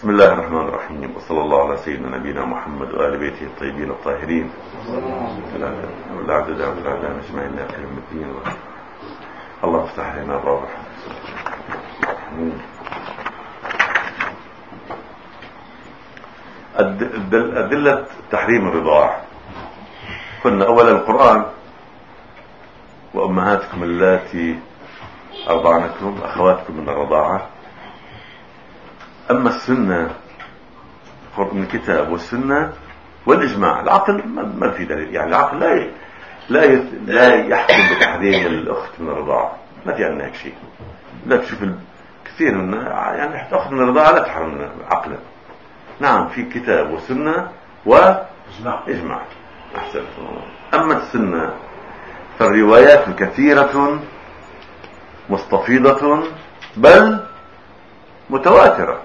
بسم الله الرحمن الرحيم، وصلى الله على سيدنا نبينا محمد وآل بيته الطيبين الطاهرين والعدد والعدد اجمعين الى يوم الدين. الله افتح لنا باب أدلة تحريم الرضاعة. قلنا أولا القرآن: وأمهاتكم اللاتي أرضعنكم أخواتكم من الرضاعة. أما السنة من الكتاب والسنة والإجماع. العقل ما في دليل، يعني العقل لا يحكم بتحريم الأخت من الرضاعة، ما في عندنا هيك شيء. لا تشوف كثير من يعني أخت من الرضاعة لا تحرم عقلا. نعم في كتاب وسنة وإجماع. أحسن. أما السنة فالروايات كثيرة مستفيضة بل متواترة،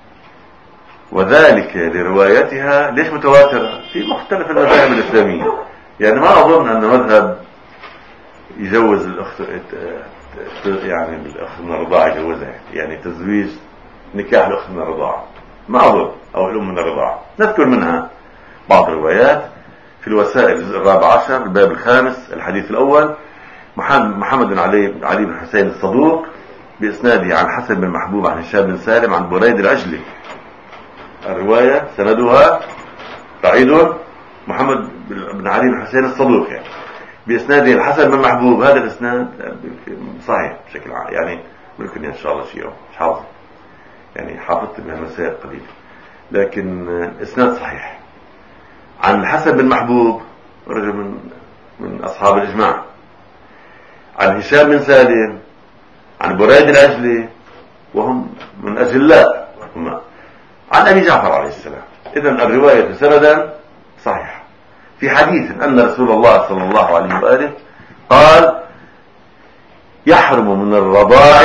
وذلك لروايتها. ليش متواترة؟ في مختلف المذاهب الإسلامية. يعني ما أظن أن مذهب يجوز الأخت، يعني الأخت من الرضاعة يجوزها، يعني تزويج نكاح الأخت من الرضاعة، ما أظن، أو الأم من الرضاعة. نذكر منها بعض الروايات في الوسائل الجزء 14 الباب 5 الحديث الأول: محمد بن علي بن حسين الصدوق بإسناده عن حسن بن محبوب عن هشام بن سالم عن بريد العجلي. الرواية سندها بعيد، محمد بن علي بن حسين الصدوق يعني بإسناده الحسن بن محبوب. هذا الإسناد صحيح بشكل عام، يعني ممكن إن شاء الله شيء مش حافظ، يعني حافظت بها مسائل قليلة، لكن إسناد صحيح عن الحسن بن محبوب، رجل من أصحاب الإجماع، عن هشام بن سالم عن بريد العجلي، وهم من أجلاء عن أبي جعفر عليه السلام. إذن الرواية سندا صحيح في حديث أن رسول الله صلى الله عليه وآله قال: يحرم من الرضاع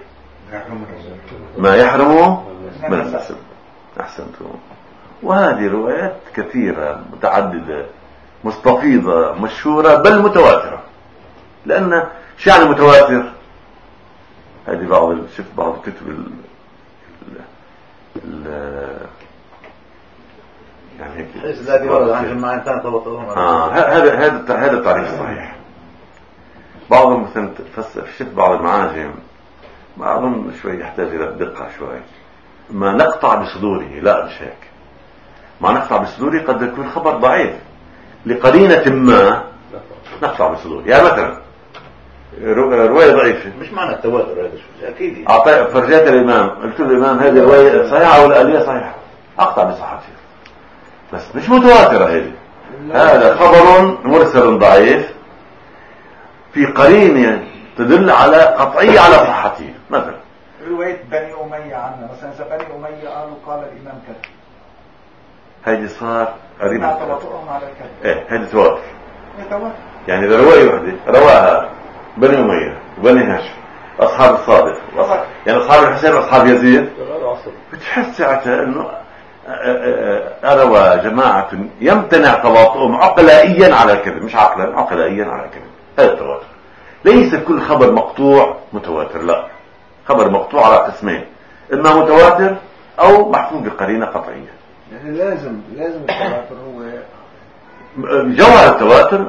ما يحرم من النسب. أحسنتم. وهذه روايات كثيرة متعددة مستفيضة مشهورة بل متواترة. لأن شيء يعني متواتر، هذه شفت بعض كتب يعني هيك هذا التعريف صحيح. بعضهم مثلا شفت بعض المعاجم ما أظن شوي يحتاج إلى الدقة شوي. ما نقطع بصدوره، لا مش هيك. ما نقطع بصدوره قد يكون خبر ضعيف لقرينة ما نقطع بصدوره. يعني مثلا رواية ضعيفة، مش معنى التواتر هذا شو أكيد. فرجات الإمام، قلت له الإمام هذه رواية صحيحة ولا آلية صحيحة، أقطع بصحتها، بس مش متواترة. هذا خبر مرسل ضعيف في قرينة تدل على قطعية على صحته. مثلا رواية بني أمية عنها، مثلا بني أمية قال الإمام كذا، هذه صار قريبة تواترهم على الكذب. هذه تواتر. يعني إذا رواية واحدة رواها بني أمية وبني هاشم أصحاب الصادق، يعني أصحاب الحسين وأصحاب يزيد، بتحس ساعتها أنه أروى جماعة يمتنع تواطؤهم عقلائيا على كذب، مش عقلا، عقلائيا على كذب. هذا التواتر. ليس كل خبر مقطوع متواتر، لا، خبر مقطوع على قسمين: إما متواتر أو محفوظ بقرينة قطعية. يعني لازم التواتر هو جوهر التواتر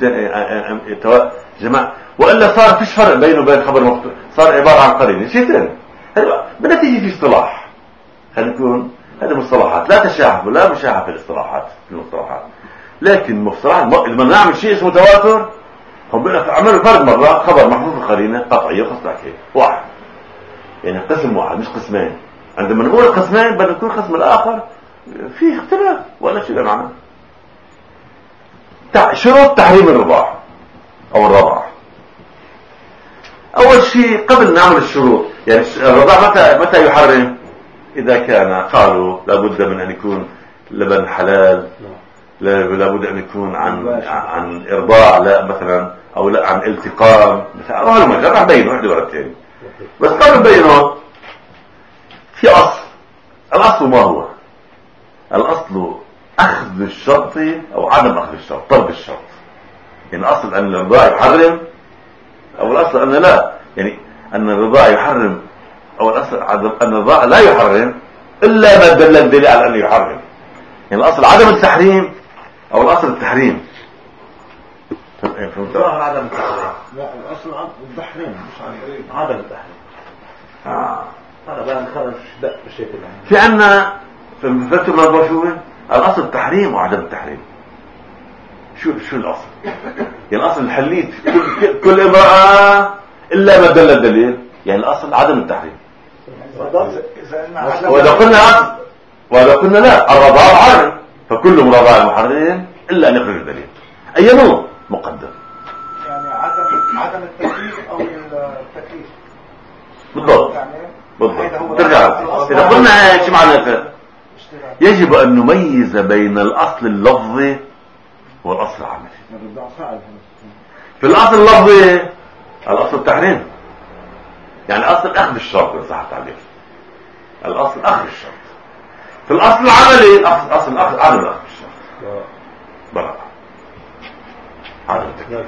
جماعة، وإلا صار فيش فرق بينه وبين خبر مقطوع، صار عبارة عن قرينة شيء ثاني. بنتيجة في اصطلاح، هنكون هذه مصطلحات لا تشاحف ولا مشاحف في الاصطلاحات، في المصطلحات. لكن مصطلحات لما نعمل شيء اسمه تواتر، هم عملوا فرق مرة خبر محفوظ بقرينة قطعية وخص واحد، يعني قسم واحد مش قسمين. عندما نقول قسمين بدنا نكون القسم الآخر فيه اختلاف ولا شيء معناه. شروط تحريم الرضاعة أو الرضاعة. أول شيء قبل نعمل الشروط، يعني الرضاعة متى يحرم؟ إذا كان قالوا لابد من أن يكون لبن حلال، لابد أن يكون عن إرضاع، لا مثلا، أو لا عن التقام مثلا. هذا المجال راح بينه واحدة ورا الثاني. بس قبل بينه في أصل. الأصل ما هو؟ الأصل أخذ الشرط أو عدم أخذ الشرط، طلب الشرط. يعني الأصل أن الرضاع يحرم، أو الأصل أن لا، يعني أن الرضاع يحرم، أو الأصل أن الرضاع لا يحرم، إلا ما دل الدليل على أنه يحرم. يعني الأصل عدم التحريم أو الأصل التحريم. فهمت؟ عدم التحريم. لا الأصل التحريم مش عدم التحريم. هذا بقى نخرج دق بالشكل يعني. في عنا في المفتوى الموضوع شو الأصل التحريم وعدم التحريم. شو الأصل؟ يعني الأصل الحليت كل امرأة إلا ما دل الدليل. يعني الأصل عدم التحريم. وإذا قلنا لا الرضاع محرم فكل مرضاع محرم إلا أن يخرج الدليل. أي نوع مقدم؟ يعني عدم التكليف أو التكليف. بالضبط. ترجع إذا قلنا ايش معنى يجب أن نميز بين الأصل اللفظي والأصل العملي. في الأصل اللفظي الأصل التحريم، يعني أصل أخذ الشرط إن صح التعبير. الأصل أخذ الشرط. في الأصل العملي أصل أخذ عدم أخذ الشرط. بلى عدم التكليف.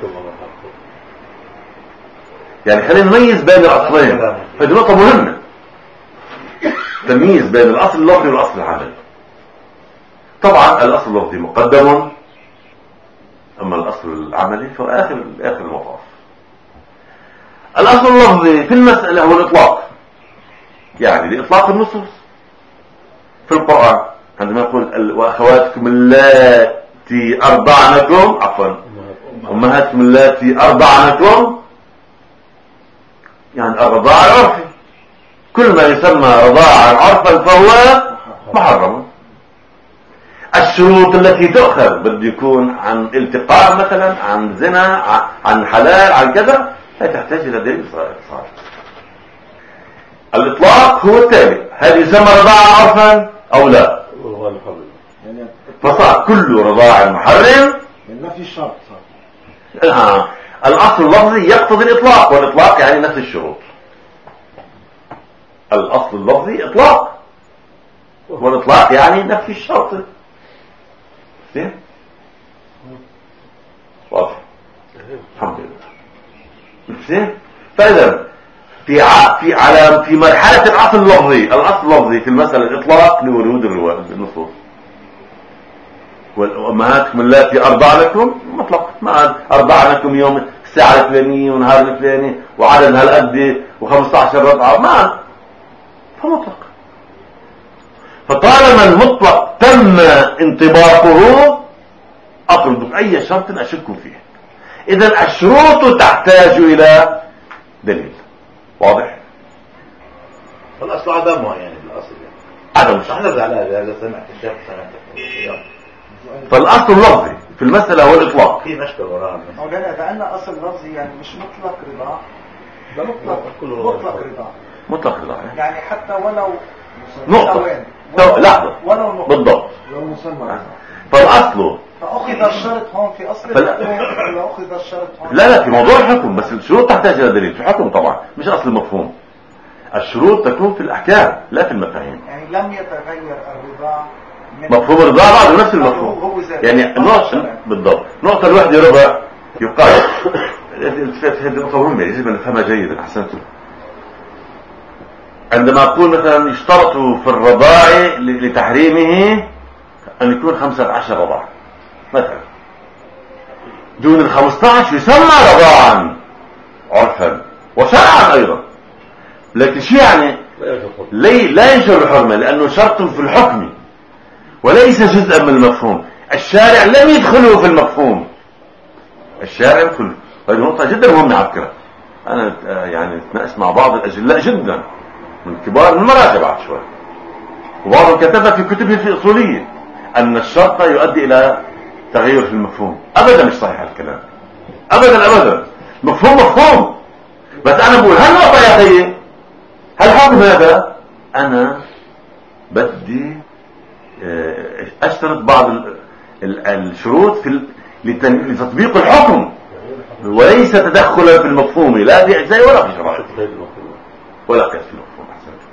يعني خلينا نميز بين الأصلين. هذه نقطة مهمة، تمييز بين الأصل اللفظي والأصل العملي. طبعا الأصل اللفظي مقدم، أما الأصل العملي فهو آخر المطاف. الأصل اللفظي في المسألة هو الإطلاق، يعني لإطلاق النصوص في القرآن عندما يقول وأخواتكم اللاتي أرضعنكم أمهاتكم اللاتي أرضعنكم، يعني الرضاعة العرفي. كل ما يسمى رضاعا عرفا فهو محرم. الشروط التي تؤخذ بده يكون عن التقاء مثلا، عن زنا، عن حلال، عن كذا، لا تحتاج الى دليل صار. الاطلاق هو التالي، هل يسمى رضاعا عرفا او لا؟ فصار كل رضاع محرم ما في شرط. الاصل اللفظي يقتضي الاطلاق، والاطلاق يعني نفس الشروط. الاصل اللفظي اطلاق، والاطلاق يعني نفي الشرط. زين واضح الحمد لله. زين فاذا في مرحله الاصل اللفظي في المساله الاطلاق لورود النصوص. وامهاتكم اللاتي ارضعنكم مطلق، ما ارضعنكم يوم الساعه الفلانيه ونهار الفلاني وعدد هالقد و15 رضعه، ما فمطلق. فطالما المطلق تم انطباقه اطرد اي شرط اشك فيه. اذا الشروط تحتاج الى دليل واضح. فالاصل عدمها، يعني الاصل عدم مش هنرجع لها اذا سمعت الشيخ فالاصل اللفظي في المساله هو الاطلاق. في مشكله وراها مولانا لان اصل لفظي يعني مش مطلق رضا، ده مطلق رضا يعني حتى ولو نقطة لحظة ولو بالضبط. فالأصل فأخذ الشرط هون في أصل الحكم ولا أخذ الشرط هون؟ لا في موضوع الحكم، بس الشروط تحتاج إلى دليل. في الحكم طبعا مش أصل المفهوم. الشروط تكون في الأحكام لا في المفاهيم. يعني لم يتغير الرضاع مفهوم الرضاعة بعده نفس المفهوم. يعني النقطة بالضبط نقطة الوحدة ربع يقال هذه نقطة مهمة يجب أن نفهمها جيدا. أحسنتم. عندما أقول مثلا يشترط في الرضاع لتحريمه أن يكون 15 رضاع مثلا، دون 15 يسمى رضاعا عرفا وشرعا أيضا. لكن شو يعني لا ينشر الحرمة، لأنه شرط في الحكم وليس جزءا من المفهوم. الشارع لم يدخله في المفهوم، الشارع يدخل. هذه نقطة جدا مهمة على فكرة. أنا يعني نتناقش مع بعض الأجلاء جدا من كبار المراجع بعد شوي، وبعضهم كتب في كتبه في أصولية أن الشرط يؤدي إلى تغير في المفهوم. أبدا مش صحيح الكلام، أبدا. مفهوم بس أنا بقول هالنقطة يا أخي، هالحكم هذا أنا بدي أشترط بعض الشروط لتطبيق الحكم وليس تدخلا في المفهوم، لا في أجزاء ولا في شرائط ولا قياس في المفهوم.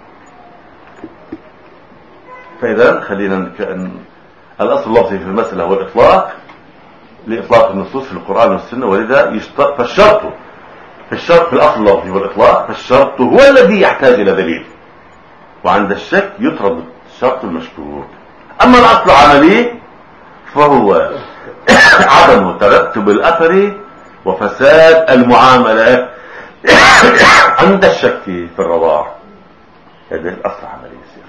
فإذا خلينا الأصل اللفظي في المسألة هو الإطلاق لإطلاق النصوص في القرآن والسنة، ولذا فالشرط في الأصل اللفظي والإطلاق، فالشرط هو الذي يحتاج إلى دليل، وعند الشك يطرد الشرط المشكوك. أما الأصل العملي فهو عدم ترتب الأثر وفساد المعاملة عند الشك في الرضاع. هذا الأصل العملي يصير.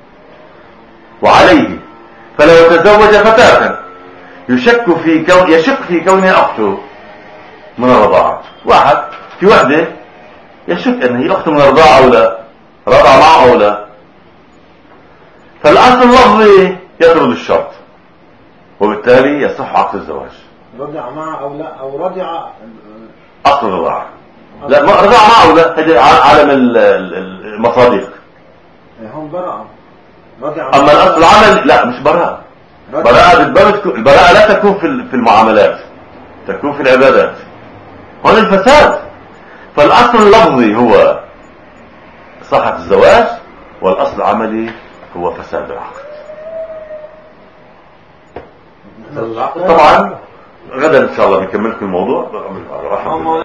وعليه فلو تزوج فتاة يشك في كونها أخته من الرضاعة، واحد في وحدة يشك أن هي أخته من الرضاعة أو لا، رضع معه أو لا، فالأصل اللفظي يطرد الشرط، وبالتالي يصح عقد الزواج. رضع معه أو لا، أو رضع أصل الرضاعة. لا، رضع معه أو لا، هذا عالم المصادق. هم براءة. أما الأصل العمل لا، مش براءة. البراءة لا تكون في المعاملات، تكون في العبادات. هون الفساد. فالأصل اللفظي هو صحة الزواج، والأصل العملي هو فساد العقد. طبعا غدا إن شاء الله نكمل في الموضوع.